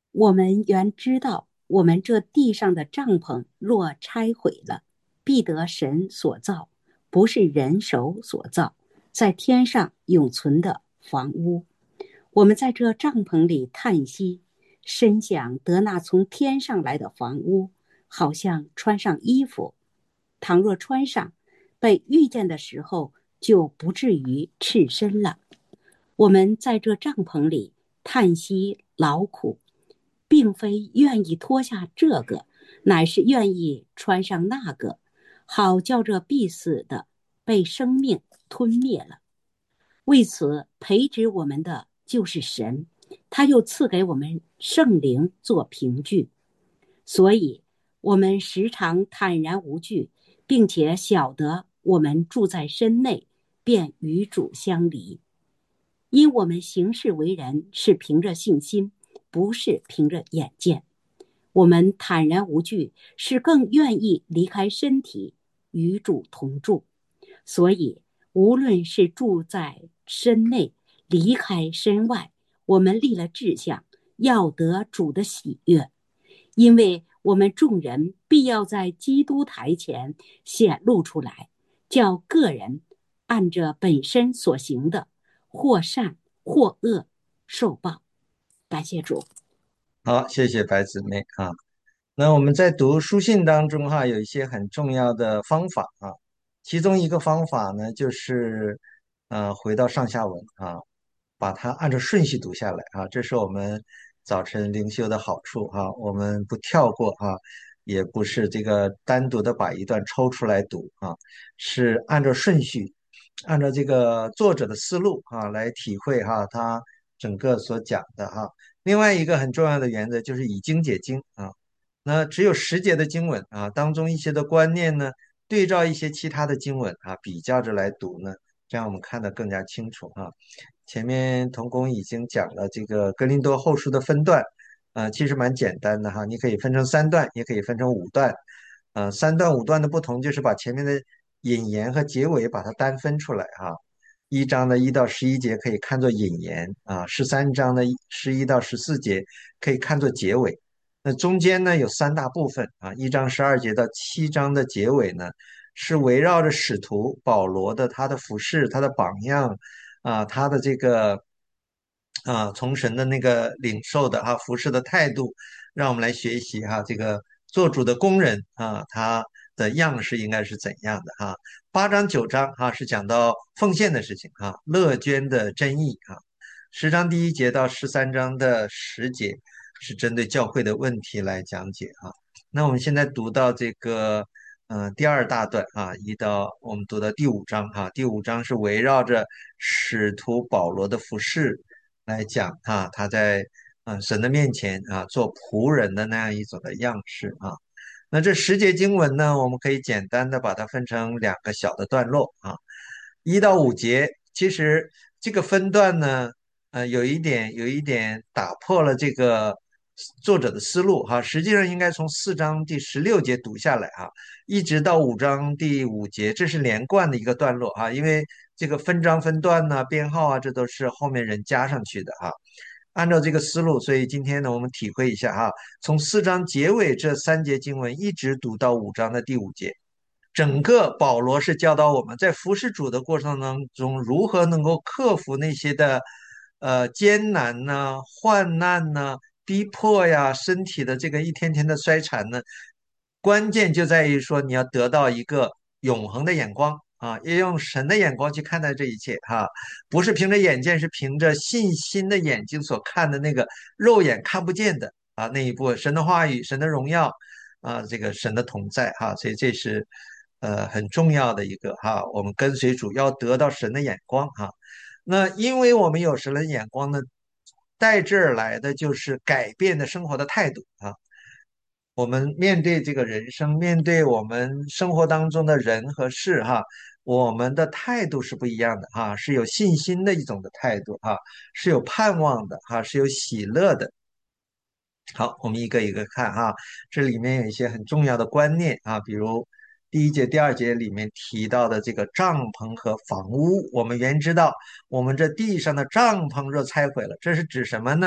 我们原知道，我们这地上的帐篷若拆毁了，必得神所造，不是人手所造，在天上永存的房屋。我们在这帐篷里叹息，深想得那从天上来的房屋，好像穿上衣服。倘若穿上，被遇见的时候就不至于赤身了。我们在这帐篷里叹息劳苦，并非愿意脱下这个，乃是愿意穿上那个，好叫这必死的被生命吞灭了。为此，培植我们的就是神，他又赐给我们圣灵做凭据。所以，我们时常坦然无惧，并且晓得我们住在身内，便与主相离。因我们行事为人是凭着信心，不是凭着眼见。我们坦然无惧，是更愿意离开身体，与主同住。所以，无论是住在身内，离开身外，我们立了志向，要得主的喜悦。因为我们众人必要在基督台前显露出来，叫个人按着本身所行的，或善或恶受报。感谢主。 好，谢谢白姊妹啊。那我们在读书信当中哈，有一些很重要的方法啊，其中一个方法呢，就是回到上下文啊，把它按照顺序读下来啊，这是我们早晨灵修的好处哈，我们不跳过哈，也不是这个单独的把一段抽出来读啊，是按照顺序，按照这个作者的思路啊来体会哈他整个所讲的哈。另外一个很重要的原则就是以经解经啊。那只有10节的经文啊，当中一些的观念呢，对照一些其他的经文啊，比较着来读呢，这样我们看得更加清楚啊。前面童工已经讲了这个哥林多后书的分段，其实蛮简单的哈，你可以分成3段，也可以分成5段，3段5段的不同就是把前面的引言和结尾把它单分出来哈。1章的1到11节可以看作引言啊，13章的11到14节可以看作结尾。那中间呢有3大部分啊，1章12节到7章的结尾呢，是围绕着使徒保罗的他的服饰、他的榜样啊，他的这个从神的那个领受的服侍的态度，让我们来学习这个做主的工人他的样式应该是怎样的8章9章是讲到奉献的事情乐捐的真意10章第1节到13章的10节是针对教会的问题来讲解那我们现在读到这个第2大段我们读到第5章第5章是围绕着使徒保罗的服饰来讲他在神的面前做仆人的那样一种的样式那这10节经文呢，我们可以简单的把它分成2个小的段落1到5节，其实这个分段呢，有一点打破了这个作者的思路实际上应该从4章第16节读下来一直到5章第5节，这是连贯的一个段落因为这个分章分段呢、编号这都是后面人加上去的按照这个思路，所以今天呢，我们体会一下从4章结尾这3节经文一直读到5章的第5节，整个保罗是教导我们在服侍主的过程当中，如何能够克服那些的艰难呐、患难呐、逼迫呀、身体的这个一天天的衰残呢。关键就在于说，你要得到一个永恒的眼光要用神的眼光去看待这一切不是凭着眼见，是凭着信心的眼睛所看的那个肉眼看不见的那一部分神的话语、神的荣耀这个神的同在所以这是很重要的一个我们跟随主要得到神的眼光那因为我们有神的眼光呢，带这儿来的就是改变的生活的态度我们面对这个人生，面对我们生活当中的人和事我们的态度是不一样的是有信心的一种的态度是有盼望的是有喜乐的。好，我们一个一个看这里面有一些很重要的观念比如第1节、第2节里面提到的这个帐篷和房屋，我们原知道，我们这地上的帐篷若拆毁了，这是指什么呢？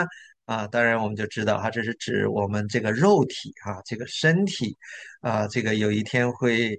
当然我们就知道这是指我们这个肉体这个身体这个有一天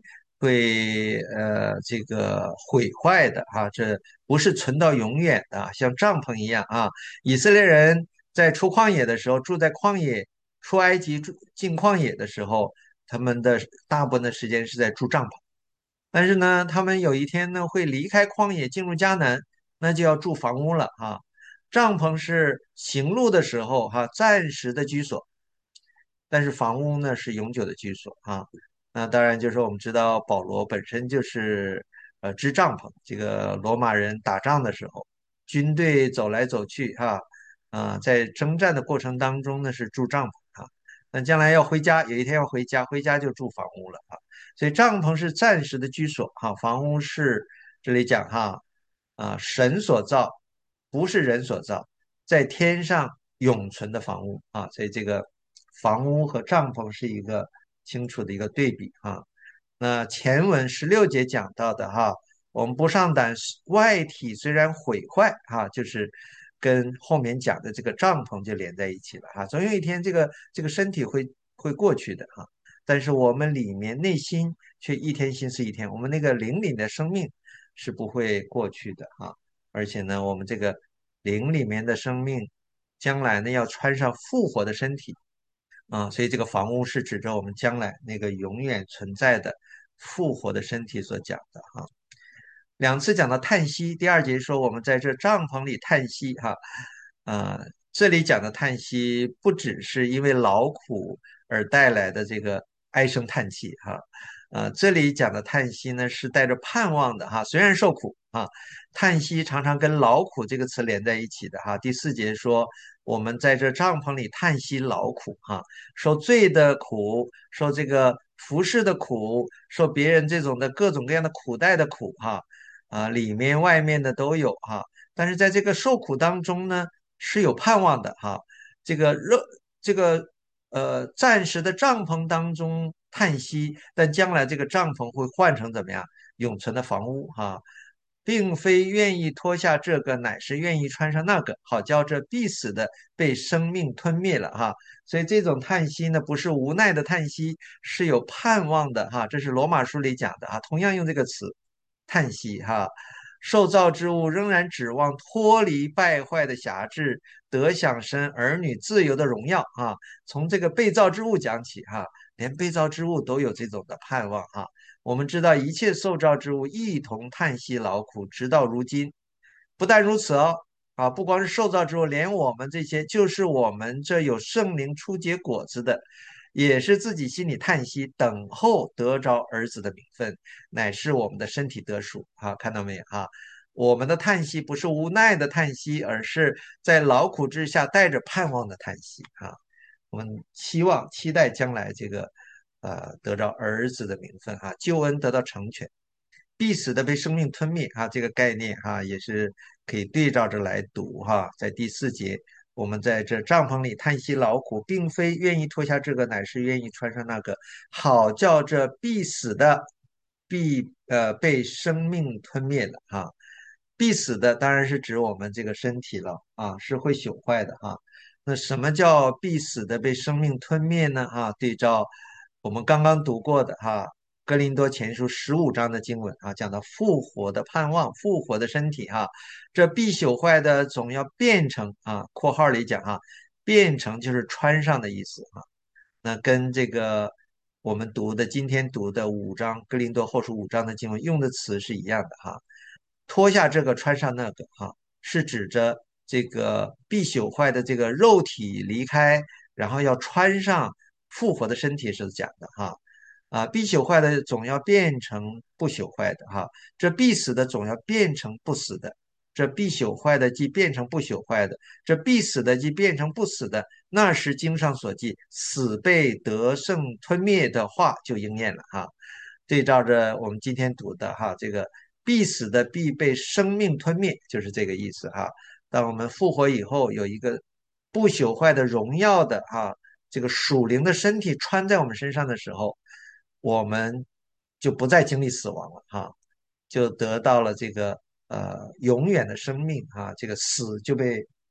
会这个毁坏的这不是存到永远的，像帐篷一样以色列人在出旷野的时候，住在旷野，出埃及进旷野的时候，他们的大部分的时间是在住帐篷。但是呢，他们有一天呢会离开旷野进入迦南，那就要住房屋了帐篷是行路的时候暂时的居所，但是房屋呢是永久的居所那当然就是我们知道保罗本身就是支帐篷，这个罗马人打仗的时候，军队走来走去在征战的过程当中呢是住帐篷那将来要回家，有一天要回家，回家就住房屋了所以帐篷是暂时的居所房屋是这里讲神所造，不是人所造，在天上永存的房屋所以这个房屋和帐篷是一个清楚的一个对比那前文16节讲到的我们不上胆，外体虽然毁坏就是跟后面讲的这个帐篷就连在一起了总有一天这个身体会过去的但是我们里面内心却一天新似一天，我们那个灵里的生命是不会过去的而且呢，我们这个灵里面的生命将来呢要穿上复活的身体所以这个房屋是指着我们将来那个永远存在的复活的身体所讲的两次讲到叹息，第2节说我们在这帐篷里叹息啊，这里讲的叹息不只是因为劳苦而带来的这个唉声叹气这里讲的叹息呢是带着盼望的虽然受苦叹息常常跟劳苦这个词连在一起的第4节说我们在这帐篷里叹息劳苦受罪的苦，受这个服侍的苦，受别人这种的各种各样的苦待的苦里面外面的都有但是在这个受苦当中呢，是有盼望的这个肉，这个暂时的帐篷当中叹息，但将来这个帐篷会换成怎么样？永存的房屋并非愿意脱下这个，乃是愿意穿上那个，好叫这必死的被生命吞灭了所以这种叹息呢，不是无奈的叹息，是有盼望的这是罗马书里讲的同样用这个词，叹息受造之物仍然指望脱离败坏的辖制，得享神儿女自由的荣耀从这个被造之物讲起连被造之物都有这种的盼望我们知道一切受造之物一同叹息劳苦，直到如今。不但如此不光是受造之物，连我们这些，就是我们这有圣灵初结果子的，也是自己心里叹息，等候得着儿子的名分，乃是我们的身体得赎看到没有我们的叹息不是无奈的叹息，而是在劳苦之下带着盼望的叹息我们期待将来这个得着儿子的名分救恩得到成全。必死的被生命吞灭这个概念也是可以对照着来读在第4节，我们在这帐篷里叹息劳苦，并非愿意脱下这个，乃是愿意穿上那个，好叫这必死的被生命吞灭的必死的当然是指我们这个身体了是会朽坏的那什么叫必死的被生命吞灭呢对照我们刚刚读过的哥林多前书15章的经文讲到复活的盼望，复活的身体这必朽坏的总要变成括号里讲变成就是穿上的意思那跟这个我们今天读的哥林多后书5章的经文用的词是一样的脱下这个穿上那个是指着这个必朽坏的这个肉体离开，然后要穿上复活的身体是讲的必朽坏的总要变成不朽坏的这必死的总要变成不死的，这必朽坏的即变成不朽坏的，这必死的即变成不死的，那时经上所记死被得胜吞灭的话就应验了对照着我们今天读的这个必死的必被生命吞灭，就是这个意思当我们复活以后，有一个不朽坏的荣耀的这个属灵的身体穿在我们身上的时候，我们就不再经历死亡了就得到了这个永远的生命这个死就被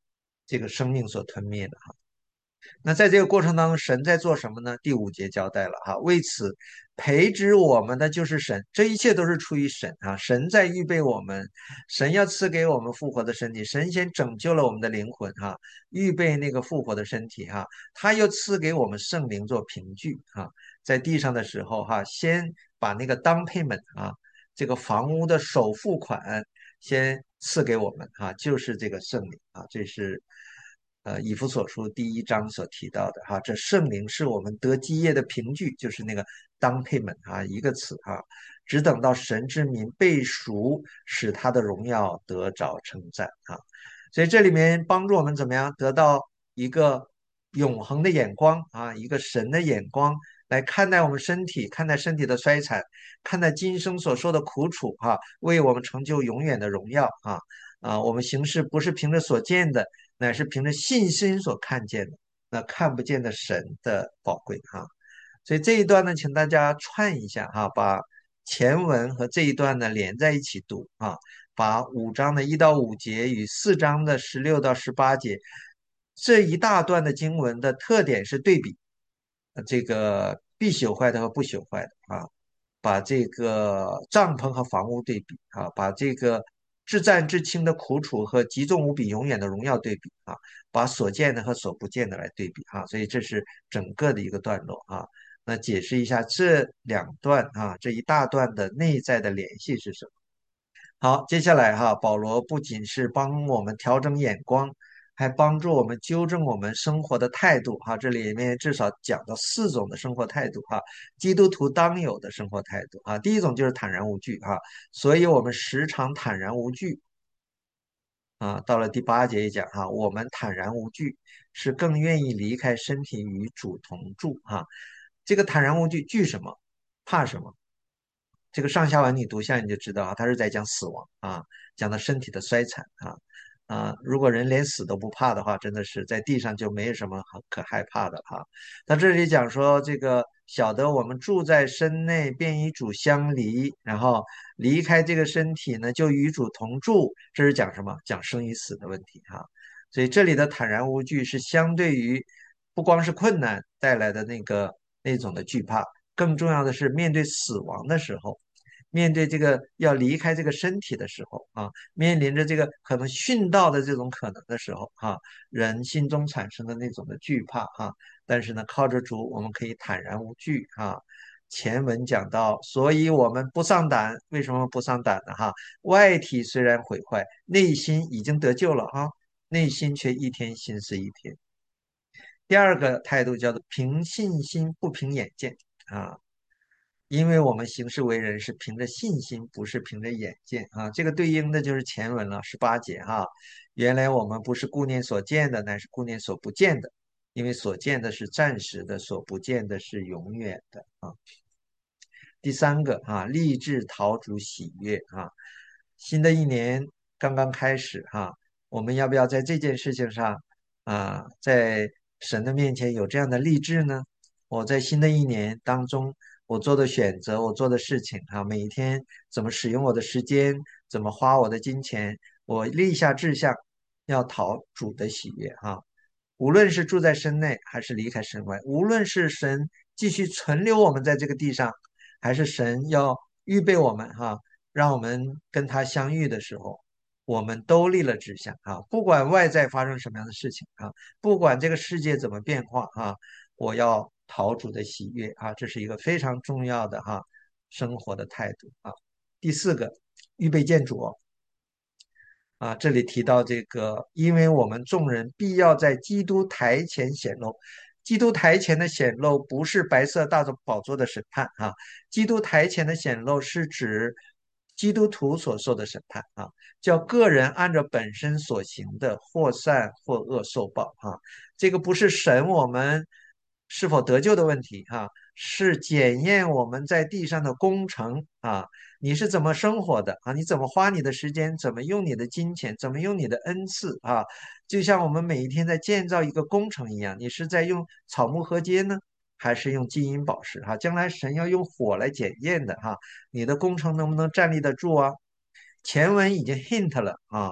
这个生命所吞灭的哈。那在这个过程当中，神在做什么呢？第5节交代了哈，为此培植我们的就是神，这一切都是出于神啊，神在预备我们，神要赐给我们复活的身体，神先拯救了我们的灵魂哈，预备那个复活的身体哈，他又赐给我们圣灵做凭据哈，在地上的时候哈，先把那个当 payment 啊，这个房屋的首付款先赐给我们啊，就是这个圣灵啊，这是以弗所书第1章所提到的哈，这圣灵是我们得基业的凭据，就是那个当配们啊，一个词啊，只等到神之民被赎，使他的荣耀得着称赞啊，所以这里面帮助我们怎么样得到一个永恒的眼光啊，一个神的眼光来看待我们身体，看待身体的衰残，看待今生所受的苦楚哈、为我们成就永远的荣耀我们行事不是凭着所见的，乃是凭着信心所看见的，那看不见的神的宝贵所以这一段呢，请大家串一下把前文和这一段呢连在一起读把5章的1到5节与4章的16到18节这一大段的经文的特点是对比，这个必朽坏的和不朽坏的把这个帐篷和房屋对比把这个至战至轻的苦楚和极重无比永远的荣耀对比把所见的和所不见的来对比所以这是整个的一个段落那解释一下这2段这一大段的内在的联系是什么？好，接下来保罗不仅是帮我们调整眼光，还帮助我们纠正我们生活的态度这里面至少讲到4种的生活态度基督徒当有的生活态度第一种就是坦然无惧所以我们时常坦然无惧到了第8节也讲我们坦然无惧，是更愿意离开身体与主同住这个坦然无惧，惧什么？怕什么？这个上下文你读下你就知道他是在讲死亡讲到身体的衰残如果人连死都不怕的话，真的是在地上就没有什么可害怕的他这里讲说，这个晓得我们住在身内，便与主相离，然后离开这个身体呢，就与主同住，这是讲什么？讲生与死的问题所以这里的坦然无惧是相对于不光是困难带来的那种的惧怕。更重要的是，面对死亡的时候，面对这个要离开这个身体的时候面临着这个可能殉道的这种可能的时候人心中产生的那种的惧怕但是呢，靠着主，我们可以坦然无惧前文讲到，所以我们不丧胆。为什么不丧胆呢？外体虽然毁坏，内心已经得救了内心却一天心思一天。第二个态度叫做凭信心不凭眼见啊，因为我们行事为人是凭着信心，不是凭着眼见这个对应的就是前文了18节原来我们不是顾念所见的，乃是顾念所不见的，因为所见的是暂时的，所不见的是永远的第三个立志讨主喜悦新的一年刚刚开始我们要不要在这件事情上在神的面前有这样的立志呢？我在新的一年当中，我做的选择，我做的事情每一天怎么使用我的时间，怎么花我的金钱，我立下志向，要讨主的喜悦无论是住在身内还是离开身外，无论是神继续存留我们在这个地上，还是神要预备我们让我们跟他相遇的时候，我们都立了志向不管外在发生什么样的事情不管这个世界怎么变化我要讨主的喜悦这是一个非常重要的生活的态度第四个，预备见主这里提到这个，因为我们众人必要在基督台前显露。基督台前的显露不是白色大宝座的审判基督台前的显露是指基督徒所受的审判叫个人按照本身所行的或善或恶受报这个不是审我们是否得救的问题是检验我们在地上的工程你是怎么生活的你怎么花你的时间，怎么用你的金钱，怎么用你的恩赐就像我们每一天在建造一个工程一样，你是在用草木禾秸呢，还是用金银宝石将来神要用火来检验的你的工程能不能站立得住前文已经 hint 了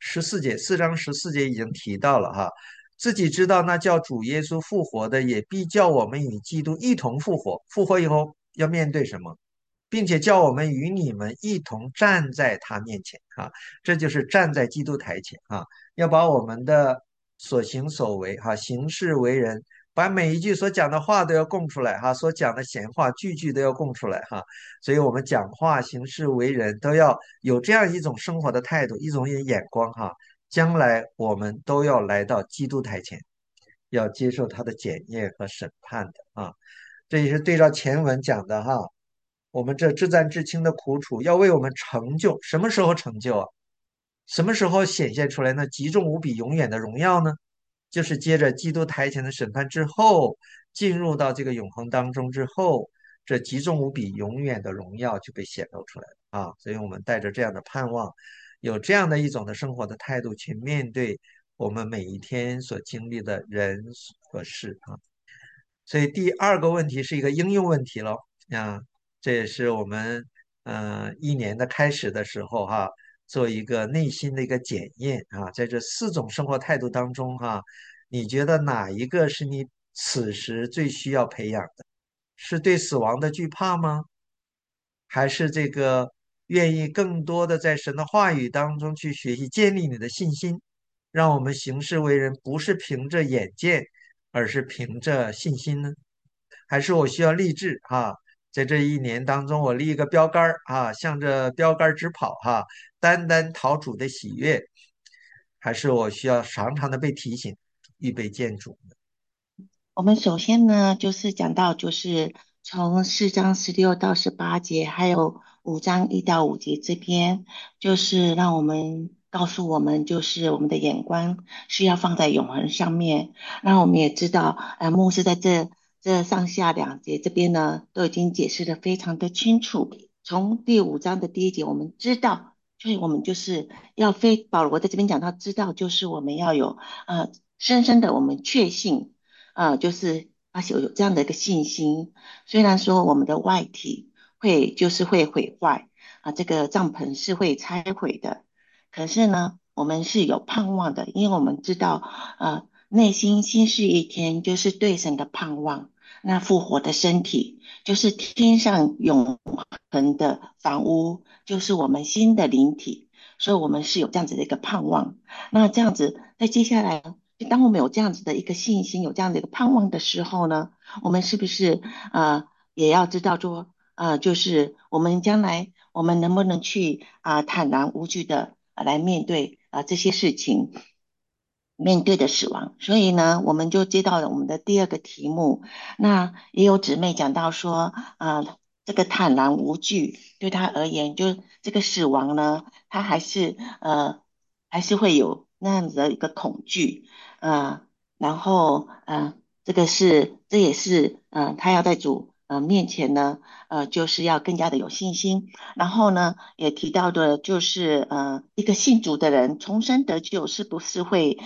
14节，4章14节已经提到了哈，自己知道那叫主耶稣复活的，也必叫我们与基督一同复活。复活以后要面对什么？并且叫我们与你们一同站在他面前啊，这就是站在基督台前啊，要把我们的所行所为哈、行事为人，把每一句所讲的话都要供出来哈、所讲的闲话句句都要供出来哈、所以我们讲话、行事为人都要有这样一种生活的态度，一种眼光哈、将来我们都要来到基督台前，要接受他的检验和审判的啊。这也是对照前文讲的哈。我们这至暂至轻的苦楚，要为我们成就，什么时候成就啊？什么时候显现出来那极重无比、永远的荣耀呢？就是接着基督台前的审判之后，进入到这个永恒当中之后，这极重无比、永远的荣耀就被显露出来了啊！所以我们带着这样的盼望，有这样的一种的生活的态度去面对我们每一天所经历的人和事啊。所以第二个问题是一个应用问题了啊，这也是我们一年的开始的时候哈，做一个内心的一个检验啊，在这4种生活态度当中哈，你觉得哪一个是你此时最需要培养的？是对死亡的惧怕吗？还是这个愿意更多的在神的话语当中去学习，建立你的信心，让我们行事为人不是凭着眼见，而是凭着信心呢？还是我需要立志哈，在这一年当中，我立一个标杆儿啊，向着标杆儿直跑哈，单单讨主的喜悦，还是我需要常常的被提醒，预备见主呢？ 我们首先呢，就是讲到，就是从4章16到18节，还有5章1到5节这边，就是让我们告诉我们，就是我们的眼光是要放在永恒上面。那我们也知道，牧师在这上下2节这边呢，都已经解释的非常的清楚。从第5章的第1节，我们知道，就是我们就是要保罗在这边讲到，知道就是我们要有深深的我们确信。就是有这样的一个信心。虽然说我们的外体会毁坏这个帐篷是会拆毁的，可是呢，我们是有盼望的，因为我们知道内心新是一天，就是对神的盼望。那复活的身体就是天上永恒的房屋，就是我们新的灵体，所以我们是有这样子的一个盼望。那这样子，在接下来当我们有这样子的一个信心，有这样的一个盼望的时候呢，我们是不是也要知道说就是我们将来我们能不能去坦然无惧的来面对这些事情，面对的死亡。所以呢，我们就接到了我们的第二个题目。那也有姊妹讲到说这个坦然无惧对他而言，就这个死亡呢，他还是会有那样子的一个恐惧。呃，然后这也是他要在主面前呢，就是要更加的有信心。然后呢，也提到的就是一个信主的人重生得救是不是会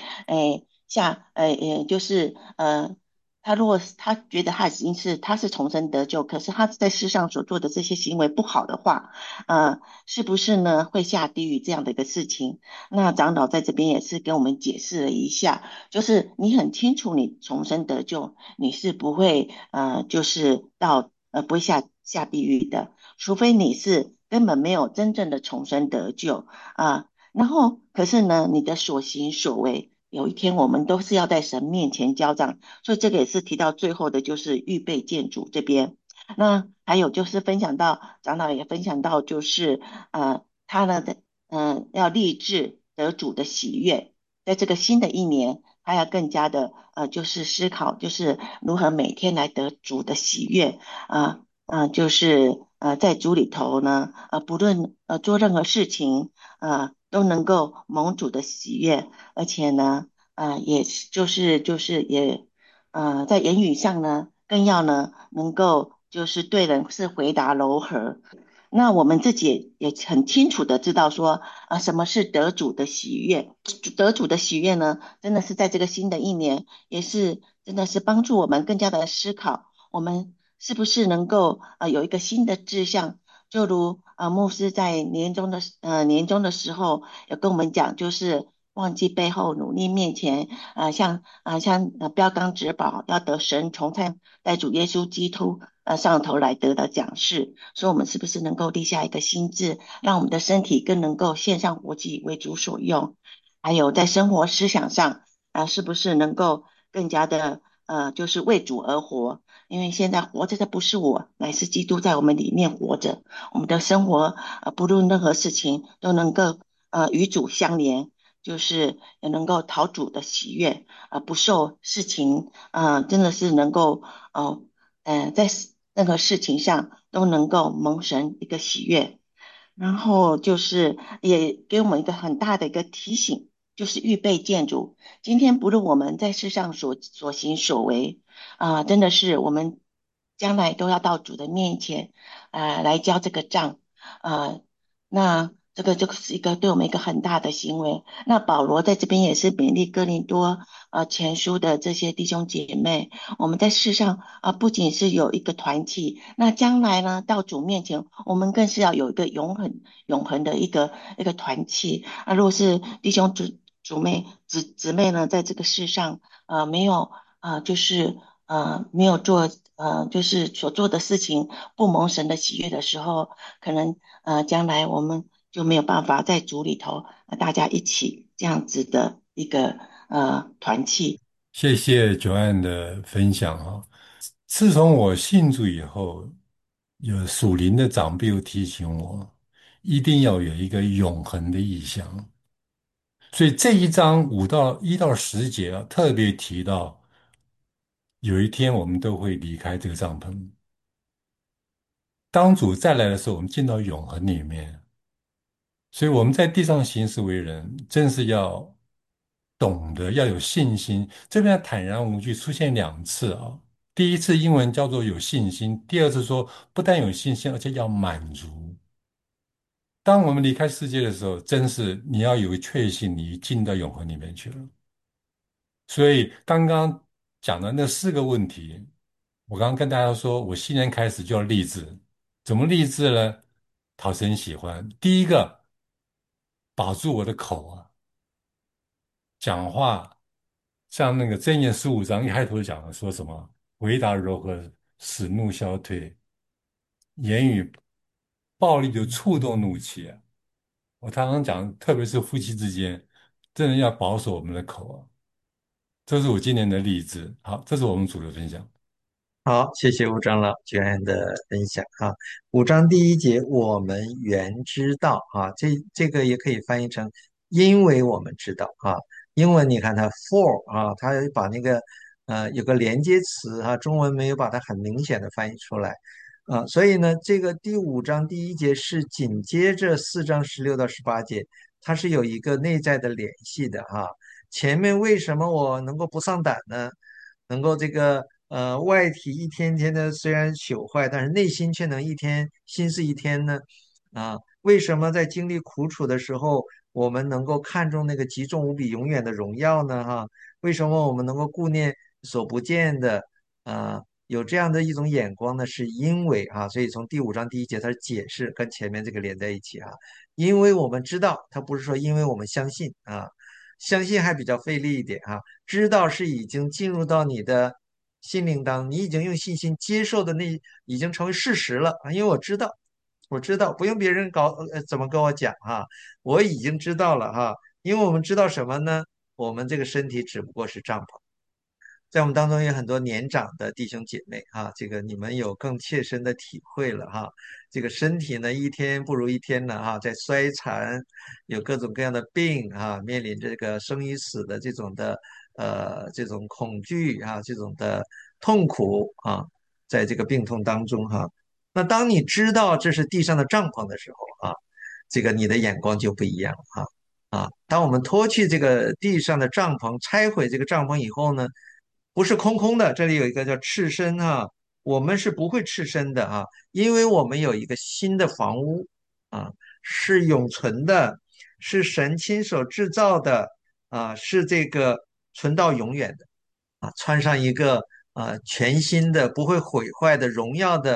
就是他如果是他觉得他是重生得救，可是他在世上所做的这些行为不好的话，是不是呢会下地狱这样的一个事情？那长老在这边也是跟我们解释了一下，就是你很清楚你重生得救，你是不会就是不会下地狱的，除非你是根本没有真正的重生得救然后可是呢，你的所行所为。有一天，我们都是要在神面前交账，所以这个也是提到最后的，就是预备建主这边。那还有就是分享到长老也分享到，就是他呢要立志得主的喜悦，在这个新的一年，他要更加的就是思考，就是如何每天来得主的喜悦就是在主里头呢不论做任何事情都能够蒙主的喜悦，而且呢也是就是也在言语上呢更要呢能够就是对人是回答柔和。那我们自己也很清楚的知道说，什么是得主的喜悦？得主的喜悦呢，真的是在这个新的一年，也是真的是帮助我们更加的思考，我们是不是能够有一个新的志向， 就如牧师在年终的时候有跟我们讲，就是忘记背后，努力面前，像标杆直宝，要得神从带主耶稣基督上头来得的奖赏。所以，我们是不是能够立下一个心志，让我们的身体更能够献上活祭为主所用？还有在生活思想上是不是能够更加的就是为主而活？因为现在活着的不是我，乃是基督在我们里面活着。我们的生活不论任何事情都能够与主相连，就是也能够讨主的喜悦，不受事情真的是能够呃在任何事情上都能够蒙神一个喜悦。然后就是也给我们一个很大的一个提醒，就是预备建筑。今天不论我们在世上所行所为真的是我们将来都要到主的面前来交这个账啊、那这个就是一个对我们一个很大的行为。那保罗在这边也是勉励哥林多前书的这些弟兄姐妹，我们在世上不仅是有一个团体，那将来呢，到主面前，我们更是要有一个永恒的一个团契如果是弟兄姊妹呢，在这个世上没有就是没有做就是所做的事情不蒙神的喜悦的时候，可能将来我们就没有办法在主里头大家一起这样子的一个团契。 谢谢九安的分享哈。自从我信主以后，有属灵的长辈又提醒我，一定要有一个永恒的意向。所以这一章1到10节特别提到，有一天我们都会离开这个帐篷。当主再来的时候，我们进到永恒里面。所以我们在地上行事为人，真是要懂得要有信心。这边坦然无惧出现2次啊。第一次英文叫做有信心，第二次说不但有信心，而且要满足。当我们离开世界的时候，真是你要有个确信，你进到永恒里面去了。所以刚刚讲的那4个问题，我刚刚跟大家说，我新年开始就要立志，怎么立志呢？讨神喜欢。第一个，保住我的口啊。讲话像那个箴言15章一开头讲的，说什么回答柔和，使怒消退，言语暴力就触动怒气啊。我常常讲，特别是夫妻之间，真的要保守我们的口啊。这是我今年的例子。好，这是我们组的分享。 好，谢谢吴长老居然的分享啊。5章第1节，我们原知道啊，这个也可以翻译成因为我们知道啊。英文你看它 for 啊，它把那个有个连接词啊，中文没有把它很明显的翻译出来啊，所以呢，这个第5章第1节是紧接着4章16到18节，它是有一个内在的联系的哈。前面为什么我能够不丧胆呢？能够这个外体一天天的虽然朽坏，但是内心却能一天新似一天呢？为什么在经历苦楚的时候，我们能够看重那个极重无比永远的荣耀呢？为什么我们能够顾念所不见的？有这样的一种眼光呢？是因为所以从第5章第1节它是解释跟前面这个连在一起因为我们知道，它不是说因为我们相信相信还比较费力一点知道是已经进入到你的心灵当，你已经用信心接受的那已经成为事实了因为我知道，我知道不用别人怎么跟我讲我已经知道了因为我们知道什么呢？我们这个身体只不过是帐篷。在我们当中有很多年长的弟兄姐妹这个你们有更切身的体会了这个身体呢一天不如一天了在衰残，有各种各样的病面临这个生与死的这种恐惧这种的痛苦在这个病痛当中那当你知道这是地上的帐篷的时候这个你的眼光就不一样了当我们脱去这个地上的帐篷，拆毁这个帐篷以后呢，不是空空的。这里有一个叫赤身我们是不会赤身的因为我们有一个新的房屋啊，是永存的，是神亲手制造的是这个存到永远的穿上一个全新的不会毁坏的荣耀的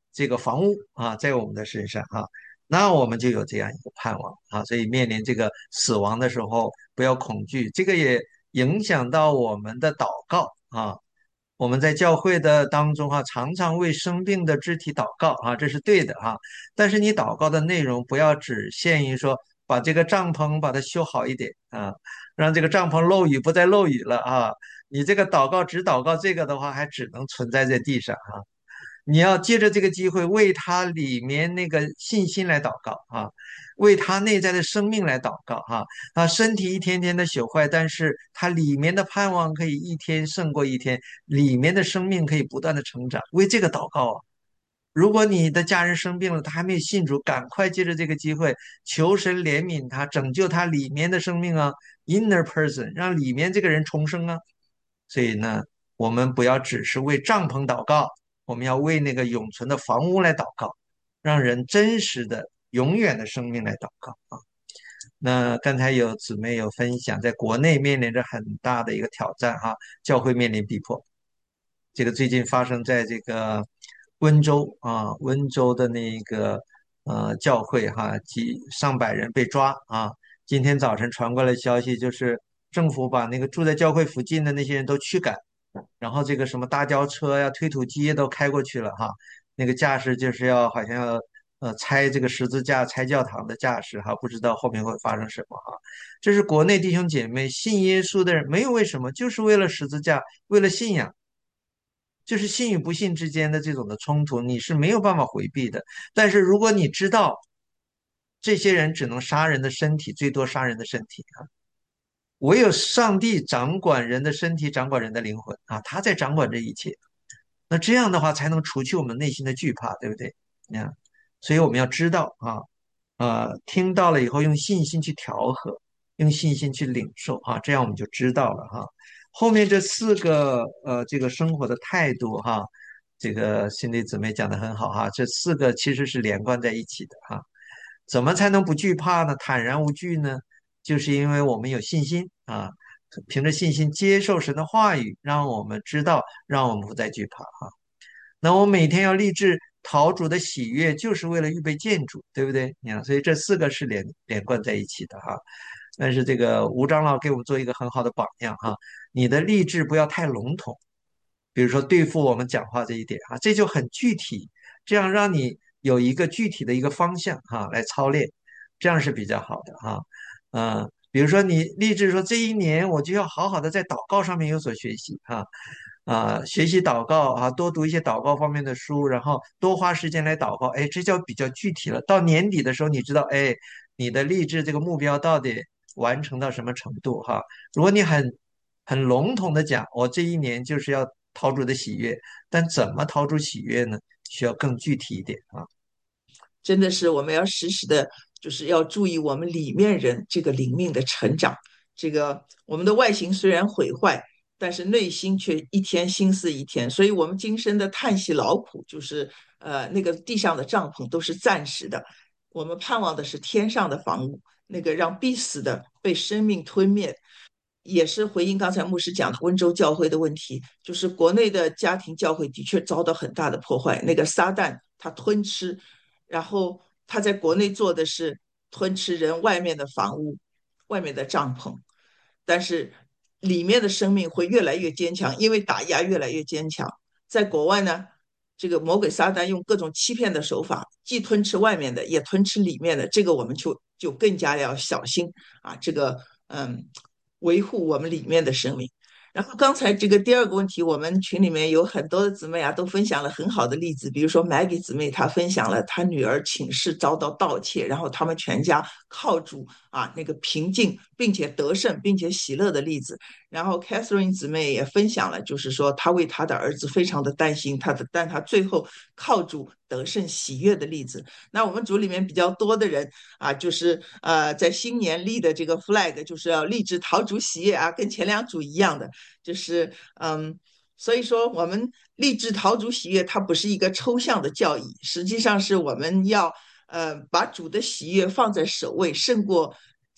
这个房屋啊在我们的身上啊，那我们就有这样一个盼望啊。所以面临这个死亡的时候，不要恐惧，这个也影响到我们的祷告啊。我们在教会的当中哈，常常为生病的肢体祷告啊，这是对的哈。但是你祷告的内容不要只限于说把这个帐篷把它修好一点啊，让这个帐篷漏雨不再漏雨了啊。你这个祷告只祷告这个的话，还只能存在在地上啊。你要借着这个机会为他里面那个信心来祷告啊，为他内在的生命来祷告哈。他身体一天天的朽坏，但是他里面的盼望可以一天胜过一天，里面的生命可以不断的成长，为这个祷告啊。如果你的家人生病了，他还没有信主，赶快借着这个机会求神怜悯他，拯救他里面的生命啊，inner person，让里面这个人重生啊。所以呢，我们不要只是为帐篷祷告，我们要为那个永存的房屋来祷告，让人真实的、永远的生命来祷告啊。那刚才有姊妹有分享，在国内面临着很大的一个挑战哈，教会面临逼迫。这个最近发生在这个温州啊，温州的那个教会哈，几上百人被抓啊。今天早晨传过来消息，就是政府把那个住在教会附近的那些人都驱赶，然后这个什么大吊车呀、推土机都开过去了哈。那个架势就是要好像要拆这个十字架、拆教堂的架势哈，不知道后面会发生什么哈。这是国内弟兄姐妹信耶稣的人，没有为什么，就是为了十字架，为了信仰。就是信与不信之间的这种的冲突，你是没有办法回避的。但是如果你知道这些人只能杀人的身体，最多杀人的身体啊，唯有上帝掌管人的身体，掌管人的灵魂啊，他在掌管这一切。那这样的话才能除去我们内心的惧怕，对不对？啊，所以我们要知道啊，听到了以后用信心去调和，用信心去领受啊，这样我们就知道了哈。后面这四个这个生活的态度哈，这个心理姊妹讲的很好哈，这四个其实是连贯在一起的哈。怎么才能不惧怕呢？坦然无惧呢？就是因为我们有信心啊，凭着信心接受神的话语，让我们知道，让我们不再惧怕啊。那我每天要立志讨主的喜悦，就是为了预备见主，对不对？你看，所以这四个是连贯在一起的哈。但是这个吴长老给我们做一个很好的榜样哈，你的立志不要太笼统，比如说对付我们讲话这一点啊，这就很具体，这样让你有一个具体的一个方向哈来操练，这样是比较好的哈。比如说你立志说这一年我就要好好的在祷告上面有所学习哈。学习祷告啊，多读一些祷告方面的书，然后多花时间来祷告，哎，这叫比较具体了。到年底的时候，你知道，哎，你的励志这个目标到底完成到什么程度哈？如果你很笼统的讲，我这一年就是要讨主的喜悦，但怎么讨主喜悦呢？需要更具体一点啊。 真的是我们要时时的，就是要注意我们里面人这个灵命的成长。这个我们的外形虽然毁坏，但是内心却一天心思一天。所以，我们今生的叹息劳苦，就是那个地上的帐篷都是暂时的，我们盼望的是天上的房屋，那个让必死的被生命吞灭。也是回应刚才牧师讲的温州教会的问题，就是国内的家庭教会的确遭到很大的破坏，那个撒旦他吞吃，然后他在国内做的是吞吃人外面的房屋、外面的帐篷，但是里面的生命会越来越坚强，因为打压越来越坚强。在国外呢，这个魔鬼撒旦用各种欺骗的手法，既吞吃外面的，也吞吃里面的，这个我们就更加要小心啊，这个维护我们里面的生命。然后刚才这个第二个问题，我们群里面有很多的姊妹啊，都分享了很好的例子。比如说 Maggie 姊妹，她分享了她女儿寝室遭到盗窃，然后他们全家靠主啊那个平静，并且得胜，并且喜乐的例子。然后 Catherine 姊妹也分享了，就是说她为她的儿子非常的担心，但她最后靠主得胜喜悦的例子。那我们组里面比较多的人啊，就是在新年立的这个 flag，就是要立志讨主喜悦啊，跟前两组一样的。就是所以说我们立志讨主喜悦，它不是一个抽象的教义，实际上是我们要把主的喜悦放在首位，胜过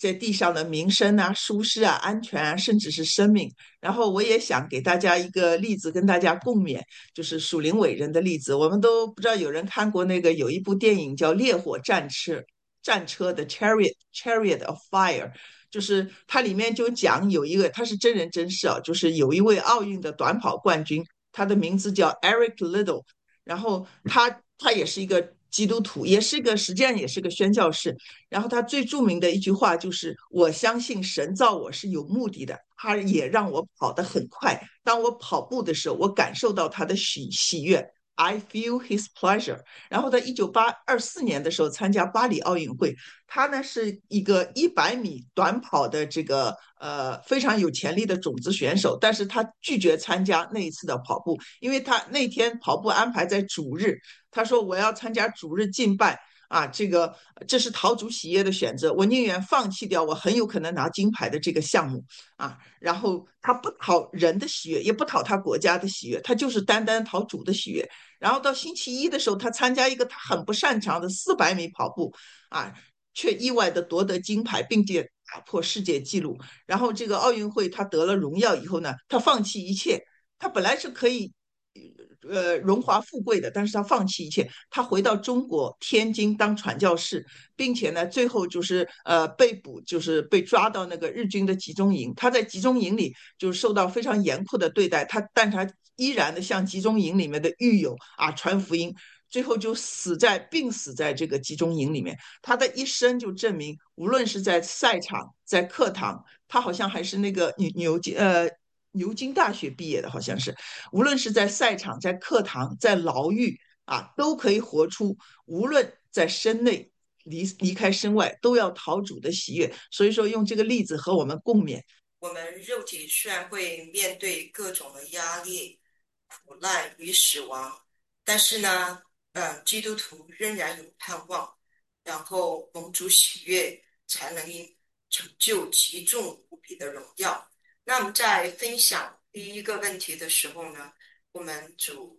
在地上的民生啊、舒适啊、安全啊，甚至是生命。然后我也想给大家一个例子，跟大家共勉，就是属灵伟人的例子。我们都不知道有人看过那个有一部电影叫《烈火战车》的《Chariot of Fire》。就是它里面就讲有一个，他是真人真事啊，就是有一位奥运的短跑冠军，他的名字叫 Eric Liddell，然后他也是一个基督徒，也是一个实际上也是个宣教士。然后他最著名的一句话就是“我相信神造我是有目的的”，他也让我跑得很快。当我跑步的时候，我感受到他的喜悦。I feel his pleasure。然后在1924年的时候参加巴黎奥运会，他呢是一个100米短跑的这个非常有潜力的种子选手，但是他拒绝参加那一次的跑步，因为他那天跑步安排在主日，他说我要参加主日敬拜。啊，这是讨主喜悦的选择，我宁愿放弃掉我很有可能拿金牌的这个项目啊。然后他不讨人的喜悦，也不讨他国家的喜悦，他就是单单讨主的喜悦。然后到星期一的时候，他参加一个他很不擅长的400米跑步啊，却意外的夺得金牌，并且打破世界纪录。然后这个奥运会他得了荣耀以后呢，他放弃一切，他本来是可以荣华富贵的，但是他放弃一切，他回到中国天津当传教士，并且呢，最后就是被捕，就是被抓到那个日军的集中营。他在集中营里就受到非常严酷的对待，但他依然的向集中营里面的狱友啊传福音。最后就病死在这个集中营里面。他的一生就证明，无论是在赛场、在课堂，他好像还是那个牛津大学毕业的，好像是。无论是在赛场、在课堂、在牢狱啊，都可以活出，无论在身内离开身外，都要讨主的喜悦。所以说，用这个例子和我们共勉。 我们肉体虽然会面对各种的压力、苦难与死亡，但是呢，基督徒仍然有盼望，然后蒙主喜悦，才能成就极重无比的荣耀。那么在分享第一个问题的时候呢，我们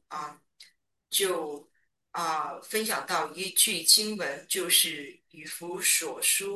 就分享到一句经文，就是以弗所书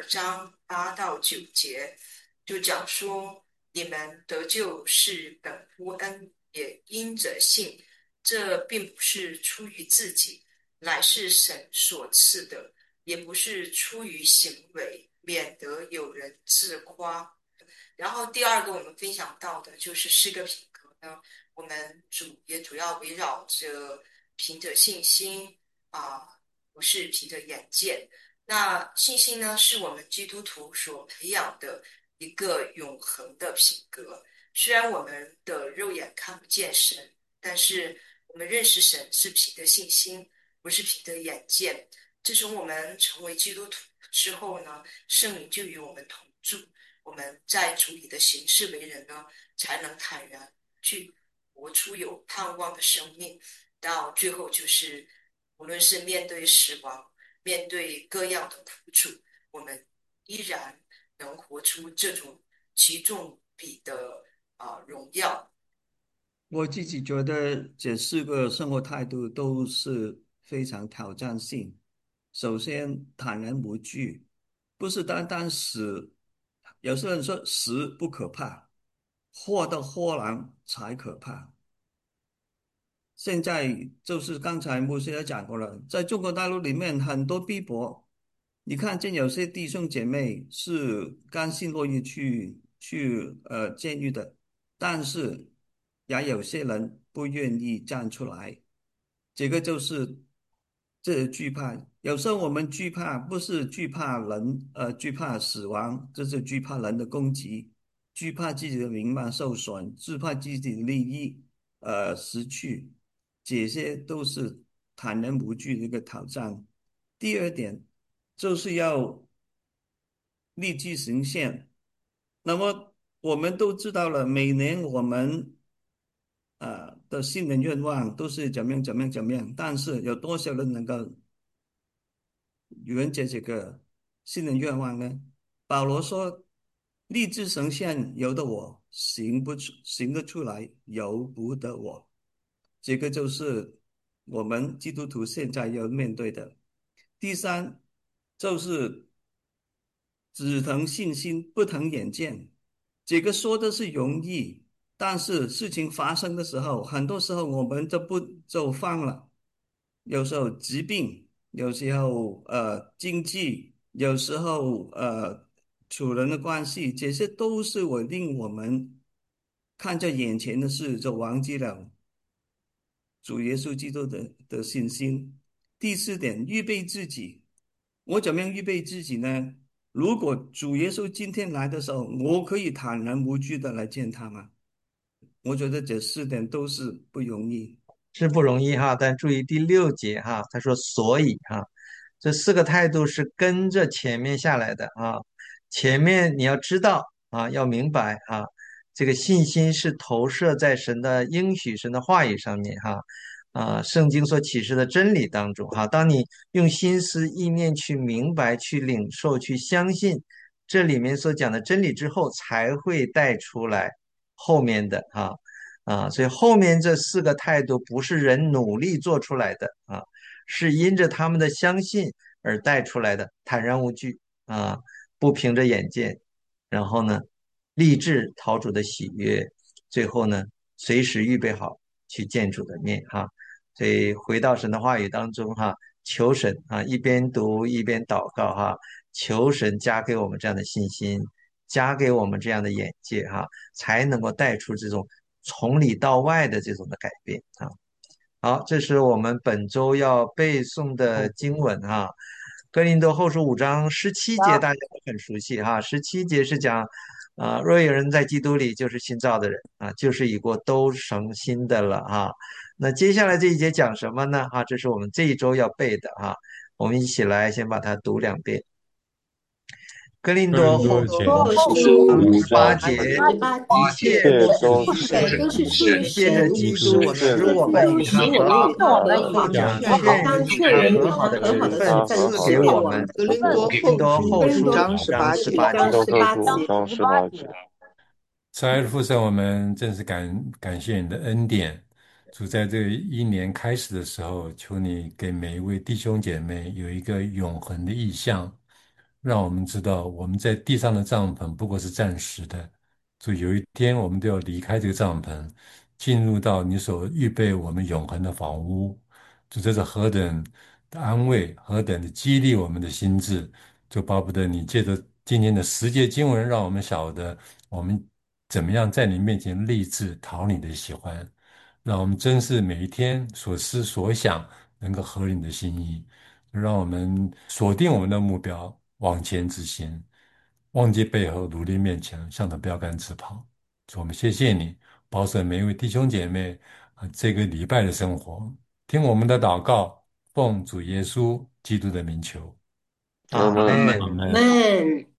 2章8到9节，就讲说你们得救是本乎恩，也因着信。这并不是出于自己，乃是神所赐的，也不是出于行为，免得有人自夸。然后第二个我们分享到的就是诗歌品格呢，我们也主要围绕着凭着信心不是凭着眼见。那信心呢，是我们基督徒所培养的一个永恒的品格。虽然我们的肉眼看不见神，但是我们认识神是凭着信心，不是凭着眼见。自从我们成为基督徒之后呢，圣灵就与我们同住，我们在主里的行事为人呢，才能坦然去活出有盼望的生命。到最后就是，无论是面对死亡，面对各样的苦楚，我们依然能活出这种极重比的荣耀。 我自己觉得这四个生活态度都是非常挑战性。首先，坦然无惧，不是单单死。有些人说死不可怕，祸的祸难才可怕。现在就是刚才牧师也讲过了，在中国大陆里面很多逼迫，你看见有些弟兄姐妹是甘心乐意去监狱的，但是也有些人不愿意站出来，这个就是这惧怕。有时候我们惧怕不是惧怕人，惧怕死亡，这是惧怕人的攻击，惧怕自己的名望受损，惧怕自己的利益失去。这些都是坦然无惧的一个挑战。第二点就是要立即行宪。那么我们都知道了，每年我们的新年愿望都是怎么样怎么样怎么样，但是有多少人能够圆这个新年愿望呢？保罗说：立志行宪由得我，行得出来由不得我。这个就是我们基督徒现在要面对的。第三，就是只腾信心，不腾眼见。这个说的是容易，但是事情发生的时候，很多时候我们就放了。有时候疾病，有时候经济，有时候处人的关系，这些都是令我们看着眼前的事就忘记了主耶稣基督的信心。第四点，预备自己。我怎么样预备自己呢？如果主耶稣今天来的时候，我可以坦然无惧的来见他吗？我觉得这四点都是不容易。 是不容易哈，但注意第6节哈，他说所以哈，这四个态度是跟着前面下来的啊。前面你要知道啊，要明白啊，这个信心是投射在神的应许、神的话语上面哈。圣经所启示的真理当中哈，当你用心思意念去明白、去领受、去相信这里面所讲的真理之后，才会带出来后面的所以后面这四个态度不是人努力做出来的啊，是因着他们的相信而带出来的，坦然无惧啊，不凭着眼见，然后呢，立志讨主的喜悦，最后呢，随时预备好去见主的面哈。所以回到神的话语当中哈，求神啊，一边读一边祷告哈，求神加给我们这样的信心，加给我们这样的眼界哈，才能够带出这种从里到外的这种的改变啊。好，这是我们本周要背诵的经文哈。哥林多后书5章17节大家都很熟悉哈。17节是讲，若有人在基督里，就是新造的人啊，就是已过都成新的了哈。那接下来这一节讲什么呢？这是我们这一周要背的哈。我们一起来先把它读2遍。哥林哥林多后多前后书书五八章节， 18 一节， 切都是都出于神， 是都是出于借着神， 基督基督使我们与他使和好， 我们与他和好， 又将将劝人与他和好的职分赐给我们。 格林多哥林多后书 5章 5章节， 18节。 都是5章18节。 慈爱的父神，我们真是感谢你的恩典。主在这一年开始的时候，求你给每一位弟兄姐妹有一个永恒的意向，让我们知道我们在地上的帐篷不过是暂时的。主有一天我们都要离开这个帐篷，进入到你所预备我们永恒的房屋。主这是何等的安慰，何等的激励我们的心智。就巴不得你借着今天的10节经文，让我们晓得我们怎么样在你面前立志讨你的喜欢，让我们真是每一天所思所想能够合你的心意，让我们锁定我们的目标，往前直行，忘记背后，努力面前，向着标杆直跑。主，我们谢谢你，保守每一位弟兄姐妹这个礼拜的生活，听我们的祷告，奉主耶稣基督的名求。 阿门。 阿门。 阿门。 们